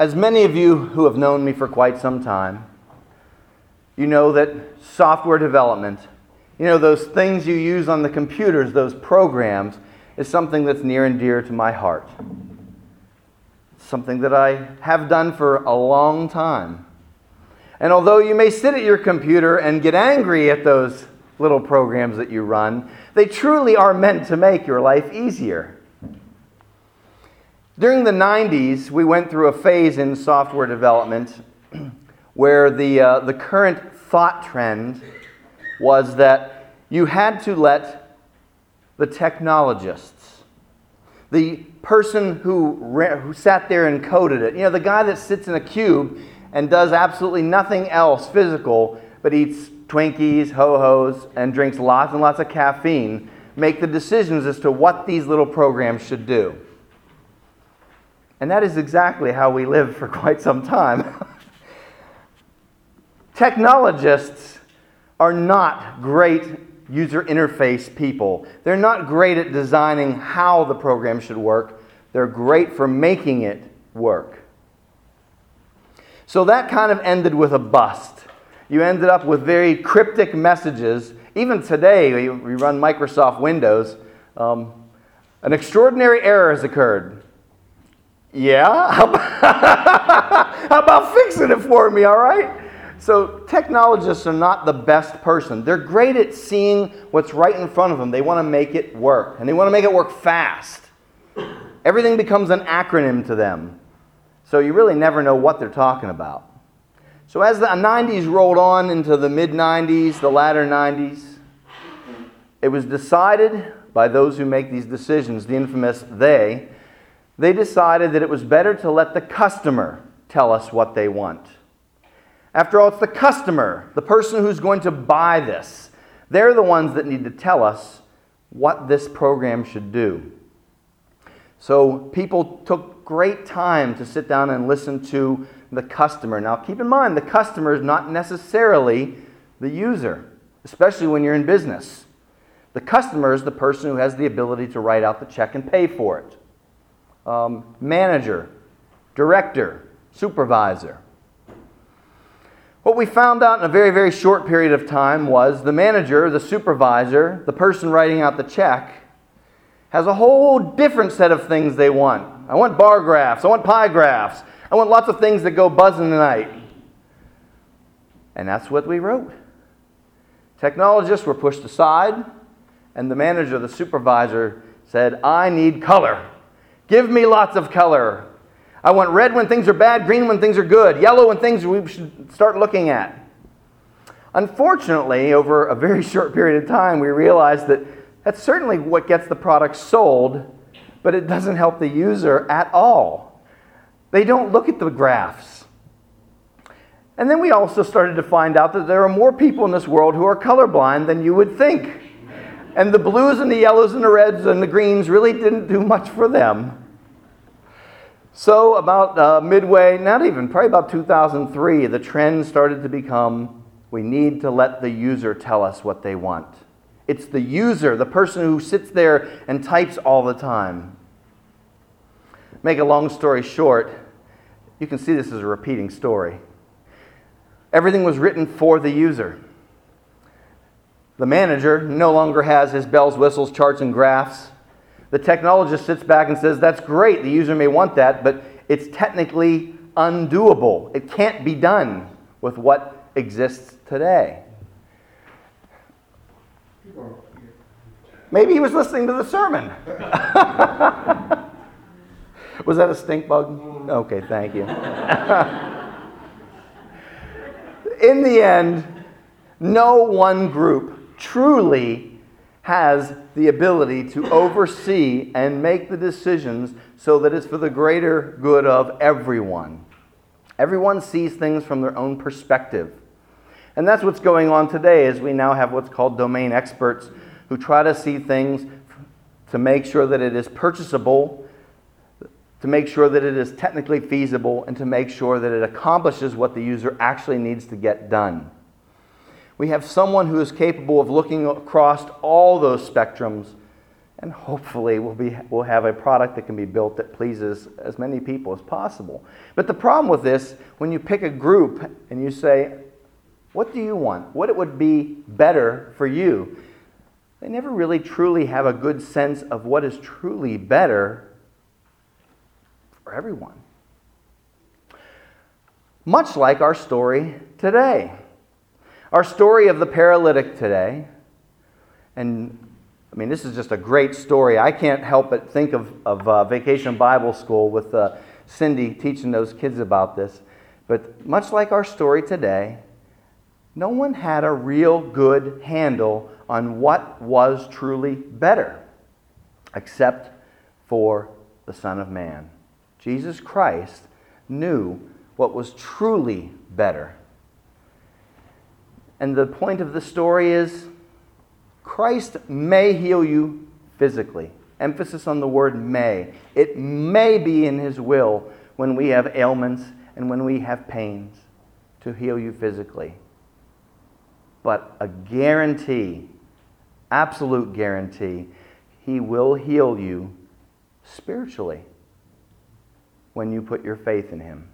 As many of you who have known me for quite some time, you know that software development, those things you use on the computers, those programs, is something that's near and dear to my heart. It's something that I have done for a long time. And although you may sit at your computer and get angry at those little programs that you run, they truly are meant to make your life easier. During the 90s, we went through a phase in software development where the current thought trend was that you had to let the technologists, the person who sat there and coded it, the guy that sits in a cube and does absolutely nothing else physical but eats Twinkies, Ho-Hos, and drinks lots and lots of caffeine, make the decisions as to what these little programs should do. And that is exactly how we lived for quite some time. Technologists are not great user interface people. They're not great at designing how the program should work. They're great for making it work. So that kind of ended with a bust. You ended up with very cryptic messages. Even today, we run Microsoft Windows. An extraordinary error has occurred. Yeah? How about fixing it for me, all right? So technologists are not the best person. They're great at seeing what's right in front of them. They want to make it work, and they want to make it work fast. Everything becomes an acronym to them. So you really never know what they're talking about. So as the 90s rolled on into the mid-90s, the latter 90s, it was decided by those who make these decisions, the infamous they decided that it was better to let the customer tell us what they want. After all, it's the customer, the person who's going to buy this. They're the ones that need to tell us what this program should do. So people took great time to sit down and listen to the customer. Now keep in mind, the customer is not necessarily the user, especially when you're in business. The customer is the person who has the ability to write out the check and pay for it. Manager, director, supervisor. What we found out in a very, very short period of time was the manager, the supervisor, the person writing out the check, has a whole different set of things they want. I want bar graphs, I want pie graphs, I want lots of things that go buzzing tonight. And that's what we wrote. Technologists were pushed aside, and the manager, the supervisor, said, I need color. Give me lots of color. I want red when things are bad, green when things are good, yellow when things we should start looking at. Unfortunately, over a very short period of time, we realized that that's certainly what gets the product sold, but it doesn't help the user at all. They don't look at the graphs. And then we also started to find out that there are more people in this world who are colorblind than you would think. And the blues and the yellows and the reds and the greens really didn't do much for them. So about midway, probably about 2003, the trend started to become, we need to let the user tell us what they want. It's the user, the person who sits there and types all the time. Make a long story short, you can see this as a repeating story. Everything was written for the user. The manager no longer has his bells, whistles, charts, and graphs. The technologist sits back and says, that's great, the user may want that, but it's technically undoable. It can't be done with what exists today. Maybe he was listening to the sermon. Was that a stink bug? Okay, thank you. In the end, no one group truly has the ability to oversee and make the decisions so that it's for the greater good of everyone. Everyone sees things from their own perspective. And that's what's going on today, is we now have what's called domain experts who try to see things to make sure that it is purchasable, to make sure that it is technically feasible, and to make sure that it accomplishes what the user actually needs to get done. We have someone who is capable of looking across all those spectrums And hopefully we'll have a product that can be built that pleases as many people as possible. But the problem with this, when you pick a group and you say, what do you want? What it would be better for you? They never really truly have a good sense of what is truly better for everyone. Much like our story today. Our story of the paralytic today, and I mean, this is just a great story. I can't help but think of Vacation Bible School with Cindy teaching those kids about this. But much like our story today, no one had a real good handle on what was truly better, except for the Son of Man. Jesus Christ knew what was truly better. And the point of the story is, Christ may heal you physically. Emphasis on the word may. It may be in His will when we have ailments and when we have pains to heal you physically. But a guarantee, absolute guarantee, He will heal you spiritually when you put your faith in Him.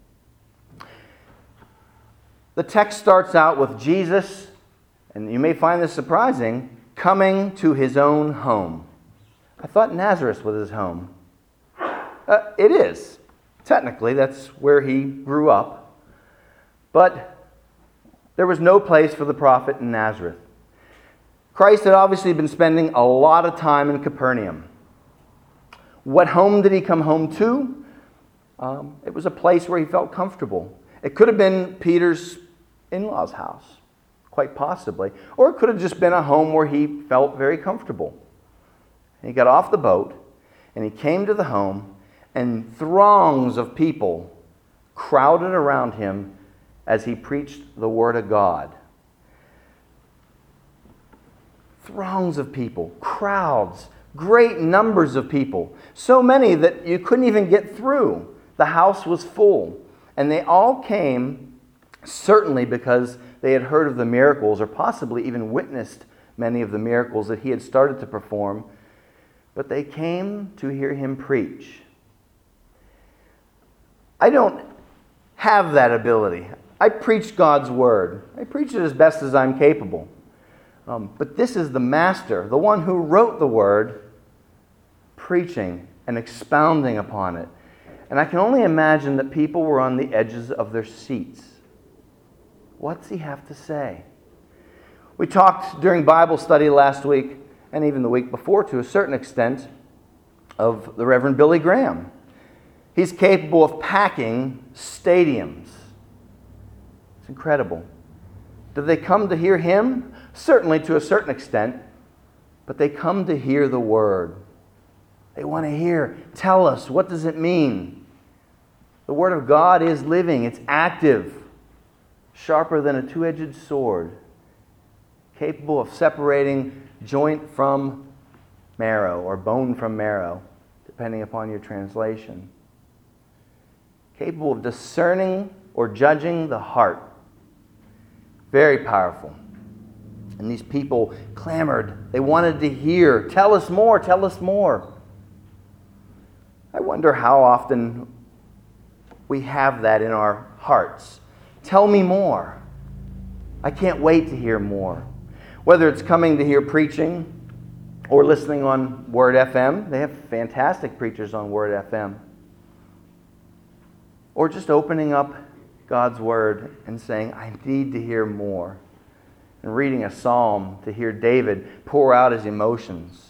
The text starts out with Jesus, and you may find this surprising, coming to His own home. I thought Nazareth was His home. It is. Technically, that's where He grew up. But there was no place for the prophet in Nazareth. Christ had obviously been spending a lot of time in Capernaum. What home did He come home to? It was a place where He felt comfortable. It could have been Peter's in-laws' house, quite possibly. Or it could have just been a home where He felt very comfortable. And He got off the boat, and He came to the home, and throngs of people crowded around Him as He preached the Word of God. Throngs of people, crowds, great numbers of people. So many that you couldn't even get through. The house was full. And they all came certainly because they had heard of the miracles, or possibly even witnessed many of the miracles that He had started to perform. But they came to hear Him preach. I don't have that ability. I preach God's Word. I preach it as best as I'm capable. But this is the Master, the one who wrote the Word, preaching and expounding upon it. And I can only imagine that people were on the edges of their seats. What's He have to say? We talked during Bible study last week, and even the week before to a certain extent, of the Reverend Billy Graham. He's capable of packing stadiums. It's incredible. Do they come to hear him? Certainly to a certain extent, but they come to hear the Word. They want to hear, tell us, what does it mean? The Word of God is living, it's active, sharper than a two-edged sword, capable of separating joint from marrow or bone from marrow, depending upon your translation. Capable of discerning or judging the heart. Very powerful. And these people clamored. They wanted to hear, tell us more, tell us more. I wonder how often we have that in our hearts. Tell me more. I can't wait to hear more. Whether it's coming to hear preaching or listening on Word FM. They have fantastic preachers on Word FM. Or just opening up God's Word and saying, I need to hear more. And reading a psalm to hear David pour out his emotions.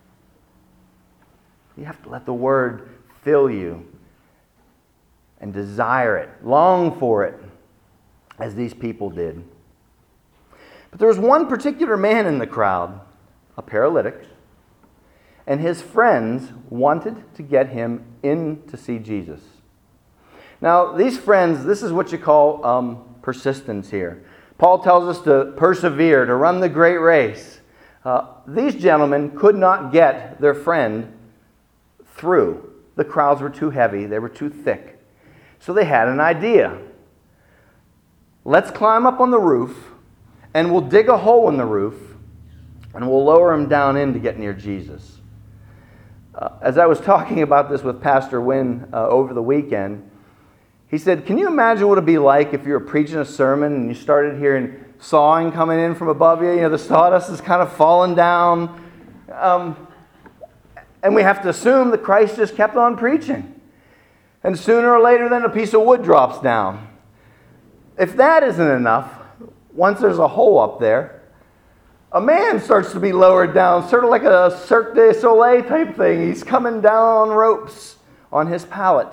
You have to let the Word fill you and desire it, long for it, as these people did. But there was one particular man in the crowd, a paralytic, and his friends wanted to get him in to see Jesus. Now, these friends, this is what you call persistence here. Paul tells us to persevere, to run the great race. These gentlemen could not get their friend through. The crowds were too heavy. They were too thick. So they had an idea. Let's climb up on the roof, and we'll dig a hole in the roof, and we'll lower him down in to get near Jesus. As I was talking about this with Pastor Wynn over the weekend, he said, can you imagine what it'd be like if you were preaching a sermon and you started hearing sawing coming in from above you? You know, the sawdust is kind of falling down. And we have to assume that Christ just kept on preaching. And sooner or later, then a piece of wood drops down. If that isn't enough, once there's a hole up there, a man starts to be lowered down, sort of like a Cirque du Soleil type thing. He's coming down ropes on his pallet,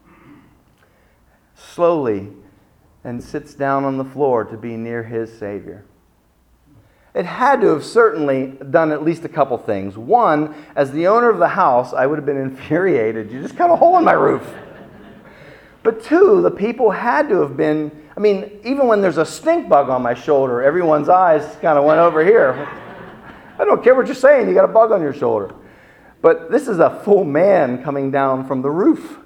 slowly, and sits down on the floor to be near his Savior. It had to have certainly done at least a couple things. One, as the owner of the house, I would have been infuriated. You just cut a hole in my roof. But two, the people had to have been, I mean, even when there's a stink bug on my shoulder, everyone's eyes kind of went over here. I don't care what you're saying, you got a bug on your shoulder. But this is a full man coming down from the roof.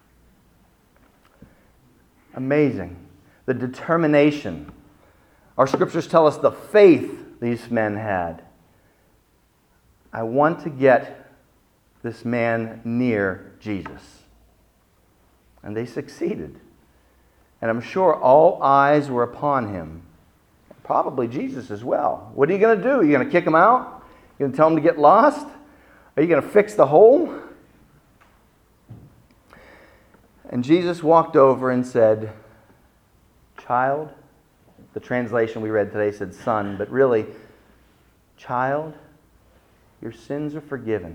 Amazing. The determination. Our scriptures tell us the faith these men had. I want to get this man near Jesus. And they succeeded. And I'm sure all eyes were upon him. Probably Jesus as well. What are you going to do? Are you going to kick him out? You going to tell him to get lost? Are you going to fix the hole? And Jesus walked over and said, child, the translation we read today said son, but really, child, your sins are forgiven.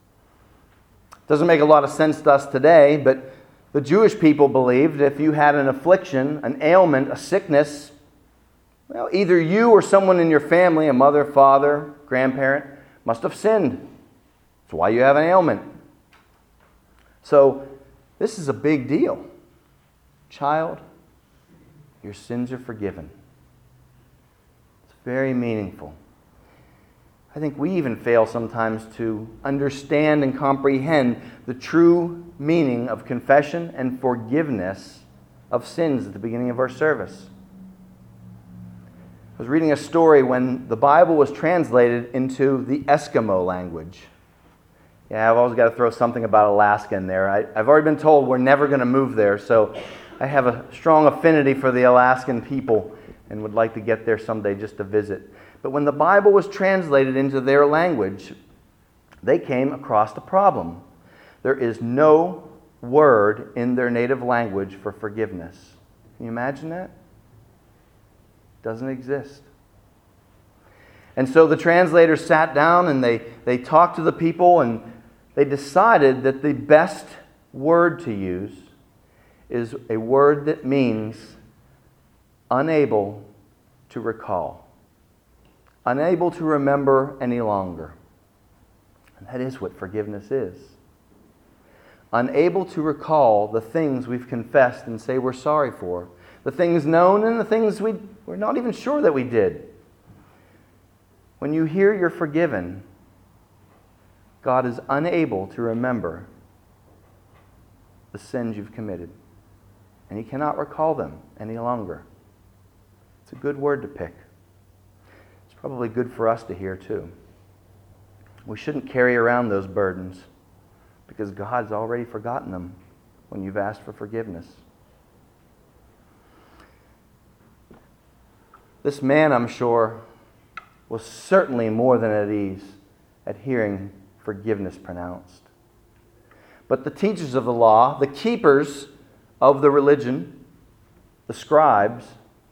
Doesn't make a lot of sense to us today, but the Jewish people believed if you had an affliction, an ailment, a sickness, well, either you or someone in your family, a mother, father, grandparent, must have sinned. That's why you have an ailment. So, this is a big deal. Child, your sins are forgiven. It's very meaningful. I think we even fail sometimes to understand and comprehend the true meaning of confession and forgiveness of sins at the beginning of our service. I was reading a story when the Bible was translated into the Eskimo language. Yeah, I've always got to throw something about Alaska in there. I've already been told we're never going to move there, so I have a strong affinity for the Alaskan people and would like to get there someday just to visit. But when the Bible was translated into their language, they came across a problem. There is no word in their native language for forgiveness. Can you imagine that? It doesn't exist. And so the translators sat down and they talked to the people, and they decided that the best word to use is a word that means unable to recall. Unable to remember any longer. And that is what forgiveness is. Unable to recall the things we've confessed and say we're sorry for. The things known and the things we're not even sure that we did. When you hear you're forgiven, God is unable to remember the sins you've committed. And He cannot recall them any longer. It's a good word to pick. Probably good for us to hear too. We shouldn't carry around those burdens because God's already forgotten them when you've asked for forgiveness. This man, I'm sure, was certainly more than at ease at hearing forgiveness pronounced. But the teachers of the law, the keepers of the religion, the scribes,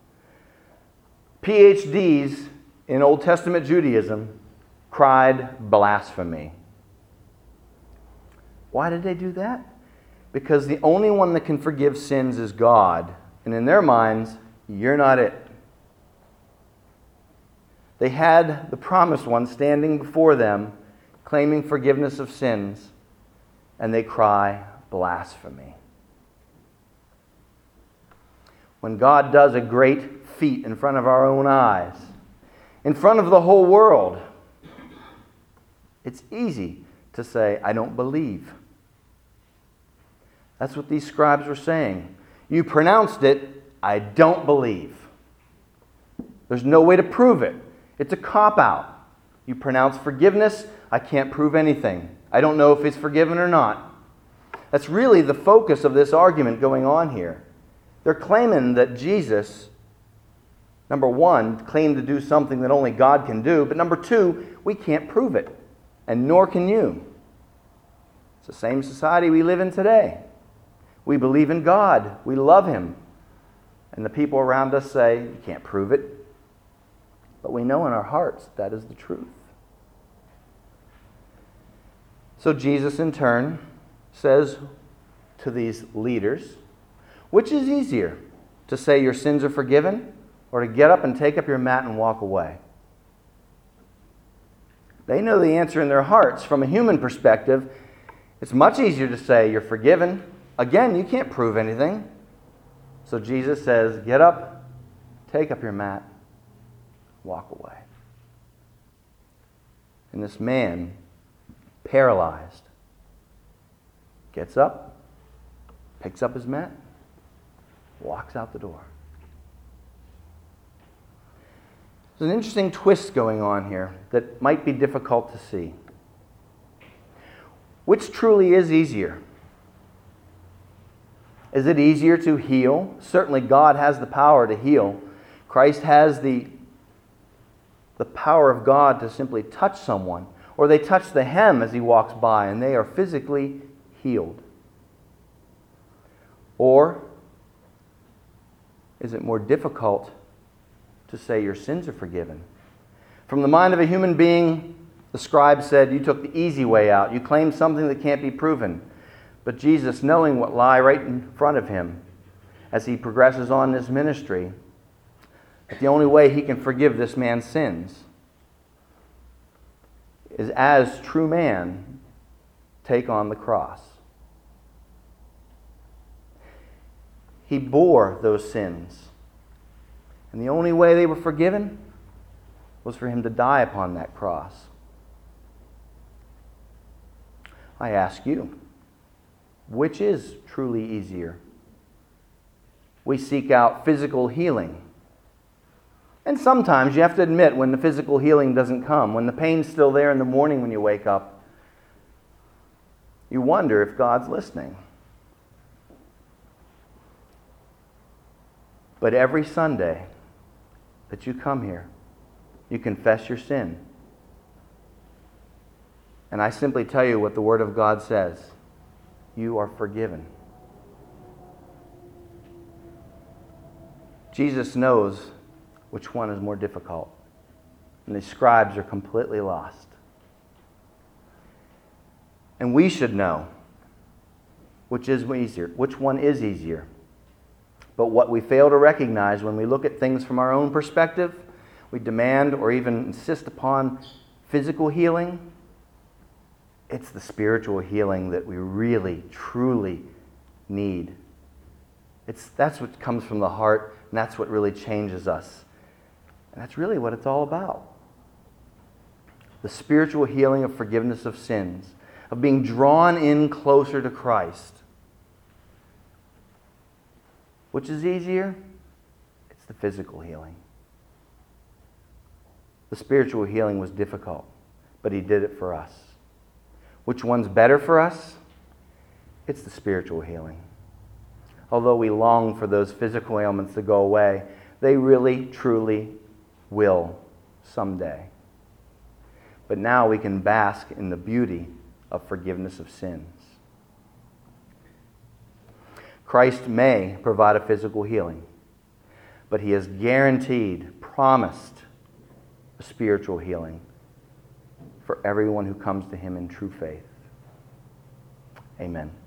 PhDs in Old Testament Judaism, cried blasphemy. Why did they do that? Because the only one that can forgive sins is God. And in their minds, you're not it. They had the promised one standing before them, claiming forgiveness of sins, and they cry blasphemy. When God does a great feat in front of our own eyes, in front of the whole world, it's easy to say, I don't believe. That's what these scribes were saying. You pronounced it, I don't believe. There's no way to prove it. It's a cop-out. You pronounce forgiveness, I can't prove anything. I don't know if he's forgiven or not. That's really the focus of this argument going on here. They're claiming that Jesus, number one, claimed to do something that only God can do, but number two, we can't prove it, and nor can you. It's the same society we live in today. We believe in God. We love Him. And the people around us say, you can't prove it. But we know in our hearts that is the truth. So Jesus, in turn, says to these leaders, which is easier, to say your sins are forgiven or to get up and take up your mat and walk away? They know the answer in their hearts. From a human perspective, it's much easier to say you're forgiven. Again, you can't prove anything. So Jesus says, get up, take up your mat, walk away. And this man, paralyzed, gets up, picks up his mat, walks out the door. There's an interesting twist going on here that might be difficult to see. Which truly is easier? Is it easier to heal? Certainly God has the power to heal. Christ has the power of God to simply touch someone. Or they touch the hem as He walks by and they are physically healed. Or is it more difficult to say your sins are forgiven? From the mind of a human being, the scribe said, you took the easy way out. You claimed something that can't be proven. But Jesus, knowing what lie right in front of Him as He progresses on this ministry, that the only way He can forgive this man's sins is as true man take on the cross. He bore those sins. And the only way they were forgiven was for Him to die upon that cross. I ask you, which is truly easier? We seek out physical healing. And sometimes you have to admit when the physical healing doesn't come, when the pain's still there in the morning when you wake up, you wonder if God's listening. But every Sunday that you come here, you confess your sin. And I simply tell you what the Word of God says. You are forgiven. Jesus knows which one is more difficult. And the scribes are completely lost. And we should know which one is easier. But what we fail to recognize when we look at things from our own perspective, we demand or even insist upon physical healing. It's the spiritual healing that we really, truly need. That's what comes from the heart, and that's what really changes us. And that's really what it's all about. The spiritual healing of forgiveness of sins, of being drawn in closer to Christ. Which is easier? It's the physical healing. The spiritual healing was difficult, but He did it for us. Which one's better for us? It's the spiritual healing. Although we long for those physical ailments to go away, they really, truly will someday. But now we can bask in the beauty of forgiveness of sins. Christ may provide a physical healing, but He has guaranteed, promised a spiritual healing for everyone who comes to Him in true faith. Amen.